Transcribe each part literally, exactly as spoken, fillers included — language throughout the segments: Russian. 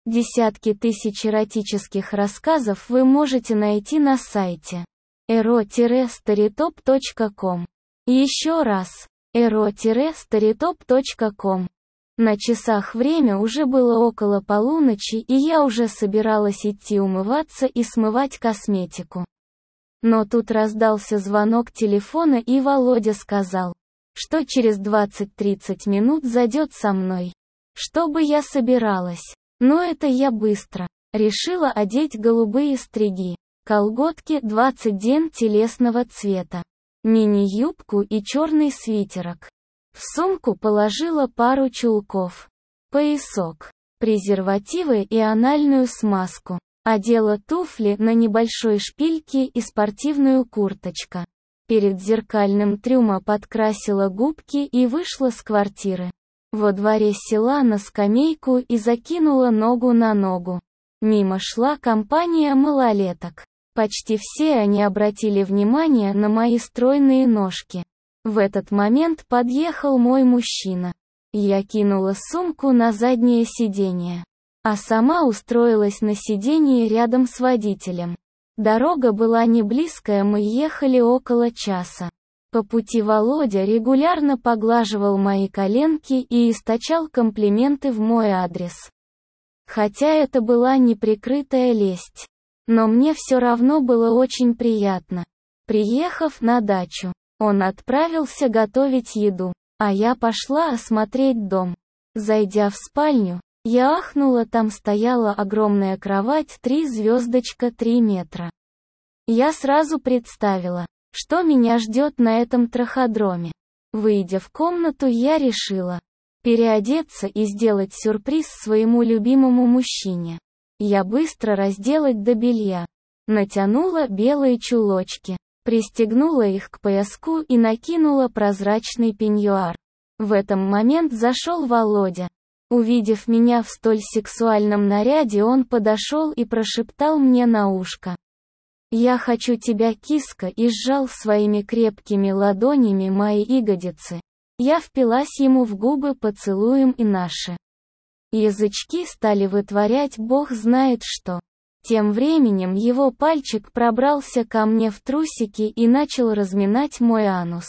Десятки тысяч эротических рассказов вы можете найти на сайте эро старитоп точка ком. Еще раз, эро старитоп точка ком. На часах время уже было около полуночи, и я уже собиралась идти умываться и смывать косметику. Но тут раздался звонок телефона, и Володя сказал, что через двадцать-тридцать минут зайдет со мной. Чтобы я собиралась. Но это я быстро. Решила одеть голубые стриги, колготки двадцать ден телесного цвета, мини-юбку и черный свитерок. В сумку положила пару чулков, поясок, презервативы и анальную смазку. Одела туфли на небольшой шпильке и спортивную курточку. Перед зеркальным трюмо подкрасила губки и вышла с квартиры. Во дворе села на скамейку и закинула ногу на ногу. Мимо шла компания малолеток. Почти все они обратили внимание на мои стройные ножки. В этот момент подъехал мой мужчина. Я кинула сумку на заднее сиденье, а сама устроилась на сиденье рядом с водителем. Дорога была не близкая, мы ехали около часа. По пути Володя регулярно поглаживал мои коленки и источал комплименты в мой адрес. Хотя это была неприкрытая лесть. Но мне все равно было очень приятно. Приехав на дачу, он отправился готовить еду, а я пошла осмотреть дом. Зайдя в спальню, я ахнула, там стояла огромная кровать три звездочка три метра. Я сразу представила, что меня ждет на этом траходроме. Выйдя в комнату, я решила переодеться и сделать сюрприз своему любимому мужчине. Я быстро разделась до белья, натянула белые чулочки, пристегнула их к пояску и накинула прозрачный пеньюар. В этом момент зашел Володя. Увидев меня в столь сексуальном наряде, он подошел и прошептал мне на ушко: «Я хочу тебя, киска», и сжал своими крепкими ладонями мои ягодицы. Я впилась ему в губы поцелуем, и наши язычки стали вытворять бог знает что. Тем временем его пальчик пробрался ко мне в трусики и начал разминать мой анус.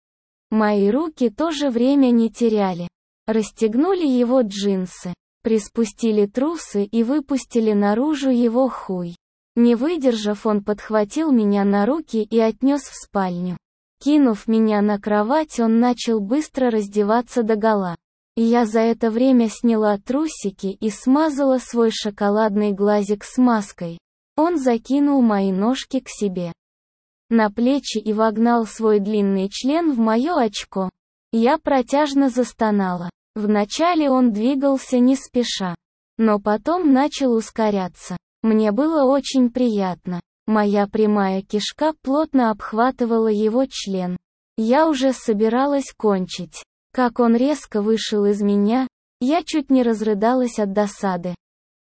Мои руки тоже время не теряли. Расстегнули его джинсы, приспустили трусы и выпустили наружу его хуй. Не выдержав, он подхватил меня на руки и отнес в спальню. Кинув меня на кровать, он начал быстро раздеваться догола. Я за это время сняла трусики и смазала свой шоколадный глазик смазкой. Он закинул мои ножки к себе на плечи и вогнал свой длинный член в мое очко. Я протяжно застонала. Вначале он двигался не спеша, но потом начал ускоряться. Мне было очень приятно. Моя прямая кишка плотно обхватывала его член. Я уже собиралась кончить, как он резко вышел из меня. Я чуть не разрыдалась от досады.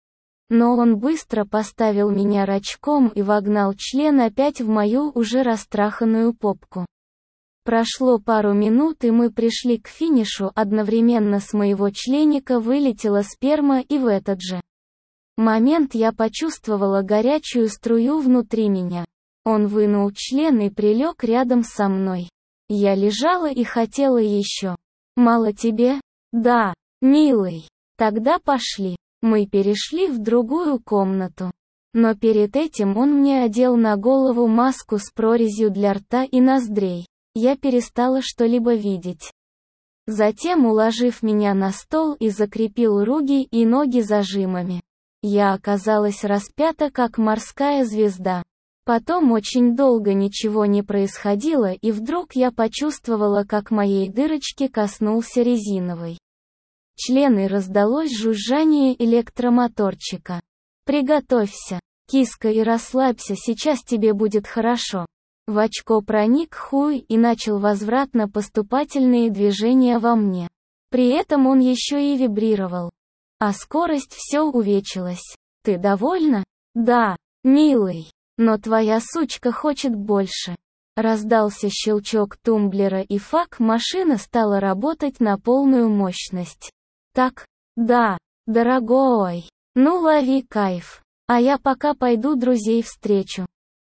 Но он быстро поставил меня рачком и вогнал член опять в мою уже растраханную попку. Прошло пару минут, и мы пришли к финишу. Одновременно с моего членика вылетела сперма, и в этот же момент я почувствовала горячую струю внутри меня. Он вынул член и прилег рядом со мной. Я лежала и хотела еще. «Мало тебе?» «Да, милый. Тогда пошли». Мы перешли в другую комнату. Но перед этим он мне одел на голову маску с прорезью для рта и ноздрей. Я перестала что-либо видеть. Затем, уложив меня на стол, и закрепил руки и ноги зажимами. Я оказалась распята, как морская звезда. Потом очень долго ничего не происходило, и вдруг я почувствовала, как моей дырочки коснулся резиновый член, и раздалось жужжание электромоторчика. «Приготовься, киска, и расслабься, сейчас тебе будет хорошо». В очко проник хуй и начал возвратно-поступательные движения во мне. При этом он еще и вибрировал. А скорость все увеличилась. «Ты довольна?» «Да, милый. Но твоя сучка хочет больше». Раздался щелчок тумблера, и фак-машина стала работать на полную мощность. «Так, да, дорогой». Ну лови кайф. А я пока пойду друзей встречу.